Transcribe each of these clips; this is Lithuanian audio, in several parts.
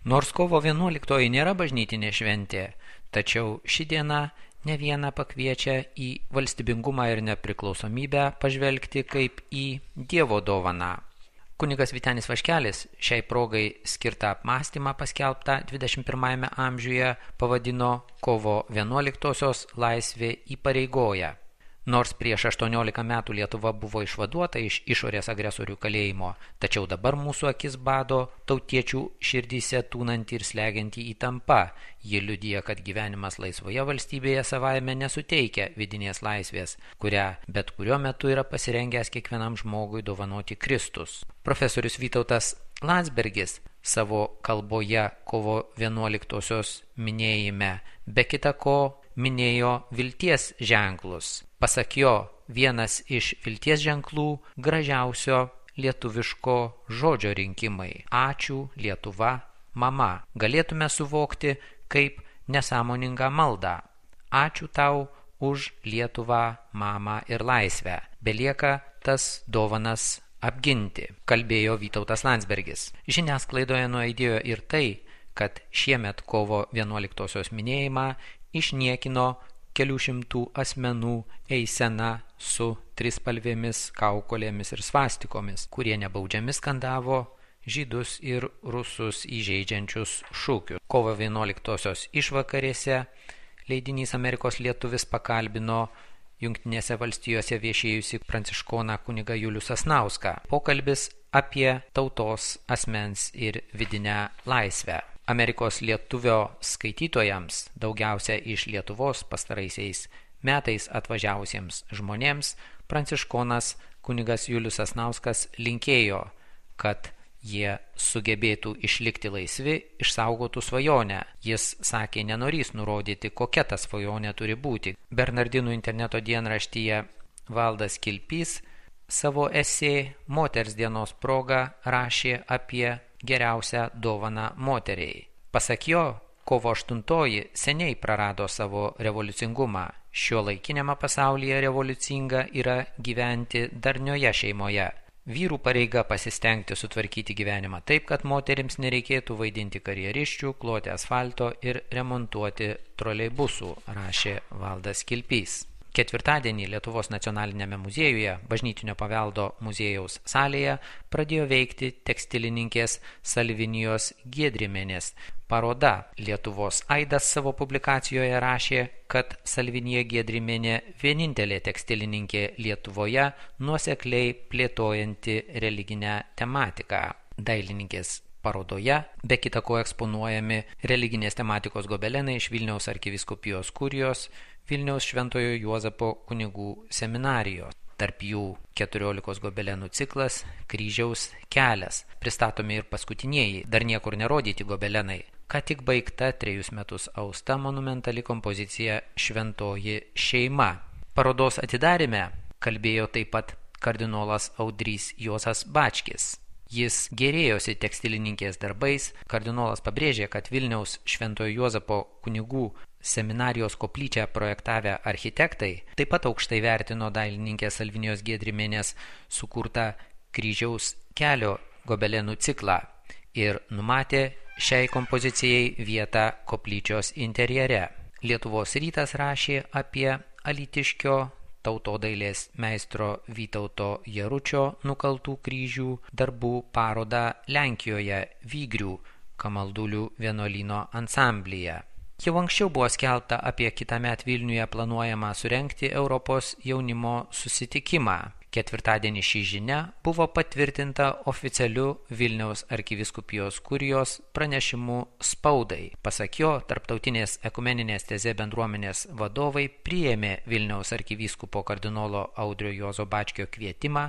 Nors kovo 11 nėra bažnytinė šventė, tačiau ši diena ne vieną pakviečia į valstybingumą ir nepriklausomybę pažvelgti kaip į Dievo dovaną. Kunigas Vytenis Vaškelis šiai progai skirtą apmąstymą paskelbtą 21 amžiuje pavadino kovo 11-osios laisvė įpareigoja. Nors prieš 18 metų Lietuva buvo išvaduota iš išorės agresorių kalėjimo, tačiau dabar mūsų akis bado tautiečių širdyse tūnanti ir slegianti įtampa. Ji liudija, kad gyvenimas laisvoje valstybėje savaime nesuteikia vidinės laisvės, kurią bet kuriuo metu yra pasirengęs kiekvienam žmogui dovanoti Kristus. Profesorius Vytautas Landsbergis savo kalboje kovo 11-osios minėjime be kita ko minėjo vilties ženklus. Pasak jo, vienas iš vilties ženklų gražiausio lietuviško žodžio rinkimai – ačiū Lietuva, mama. Galėtume suvokti kaip nesąmoningą maldą. Ačiū tau už Lietuvą, mamą ir laisvę. Belieka tas dovanas apginti, kalbėjo Vytautas Landsbergis. Žiniasklaidoje nuaidėjo ir tai, kad šiemet kovo 11-osios minėjimą išniekino kelių šimtų asmenų eisena su trispalvėmis, kaukolėmis ir svastikomis, kurie nebaudžiami skandavo žydus ir rusus įžeidžiančius šūkius. Kovo 11-osios išvakarėse leidinys Amerikos lietuvis pakalbino Jungtinėse valstijose viešėjusi pranciškoną kunigą Julių Sasnauską. Pokalbis apie tautos, asmens ir vidinę laisvę. Amerikos lietuvio skaitytojams, daugiausia iš Lietuvos pastaraisiais metais atvažiavusiems žmonėms, pranciškonas kunigas Julius Sasnauskas linkėjo, kad jie sugebėtų išlikti laisvi, išsaugotų svajonę. Jis sakė, nenorys nurodyti, kokia ta svajonė turi būti. Bernardinų interneto dienraštyje Valdas Kilpys savo esė Moters dienos proga rašė apie geriausią dovaną moteriai. Pasak jo, kovo 8 seniai prarado savo revoliucingumą. Šiuolaikiniame pasaulyje revoliucinga yra gyventi darnioje šeimoje. Vyrų pareiga pasistengti sutvarkyti gyvenimą taip, kad moterims nereikėtų vaidinti karjeriščių, kloti asfalto ir remontuoti troleibusų, rašė Valdas Kilpys. Ketvirtadienį Lietuvos nacionalinėme muziejuje, bažnytinio paveldo muziejaus salėje, pradėjo veikti tekstilininkės Salvinijos Giedrimienės paroda. Lietuvos aidas savo publikacijoje rašė, kad Salvinija Giedrimienė vienintelė tekstilininkė Lietuvoje nuosekliai plėtojanti religinę tematiką. Dailininkės parodoje be kita ko eksponuojami religinės tematikos gobelenai iš Vilniaus arkivyskupijos kurijos, Vilniaus Šventojo Juozapo kunigų seminarijos. Tarp jų 14 gobelenų ciklas Kryžiaus kelias. Pristatomi ir paskutinieji, dar niekur nerodyti gobelenai. Ką tik baigta 3 metus austa monumentali kompozicija Šventoji šeima. Parodos atidarime kalbėjo taip pat kardinolas Audrys Juozas Bačkis. Jis gėrėjosi tekstilininkės darbais. Kardinolas pabrėžė, kad Vilniaus Šventojo Juozapo kunigų seminarijos koplyčią projektavę architektai taip pat aukštai vertino dailininkės Salvinijos Giedrimienės sukurtą Kryžiaus kelio gobelenų ciklą ir numatė šiai kompozicijai vietą koplyčios interjere. Lietuvos rytas rašė apie alytiškio tautodailės meistro Vytauto Jaručio nukaltų kryžių darbų parodą Lenkijoje Vygrių Kamaldulių vienuolyno ansamblyje. Jau anksčiau buvo skelbta apie kitąmet Vilniuje planuojamą surengti Europos jaunimo susitikimą. Ketvirtadienį ši žinia buvo patvirtinta oficialiu Vilniaus arkivyskupijos kurijos pranešimu spaudai. Pasak jo, tarptautinės ekumeninės teze bendruomenės vadovai priėmė Vilniaus arkivyskupo kardinolo Audrio Juozo Bačkio kvietimą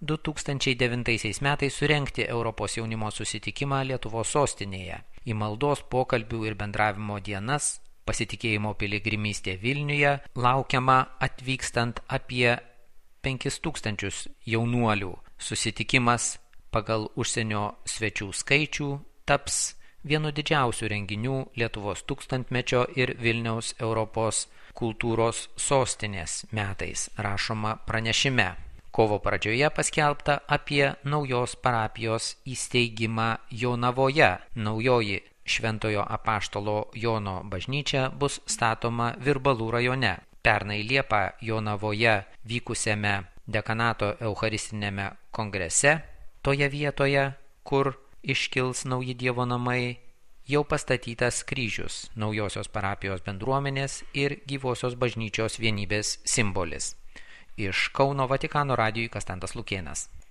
2009 metais surengti Europos jaunimo susitikimą Lietuvos sostinėje. Į maldos, pokalbių ir bendravimo dienas, pasitikėjimo piligrimystė Vilniuje laukiama atvykstant apie 5000 jaunuolių. Susitikimas pagal užsienio svečių skaičių taps vienu didžiausių renginių Lietuvos tūkstantmečio ir Vilniaus Europos kultūros sostinės metais, rašoma pranešime. Kovo pradžioje paskelbta apie naujos parapijos įsteigimą Jonavoje. Naujoji Šventojo apaštalo Jono bažnyčia bus statoma Virbalų rajone. Pernai Liepą Jonavoje vykusiame dekanato eucharistinėme kongrese, toje vietoje, kur iškils nauji Dievo namai, jau pastatytas kryžius, naujosios parapijos bendruomenės ir gyvosios bažnyčios vienybės simbolis. Iš Kauno Vatikano radijui Kastantas Lukėnas.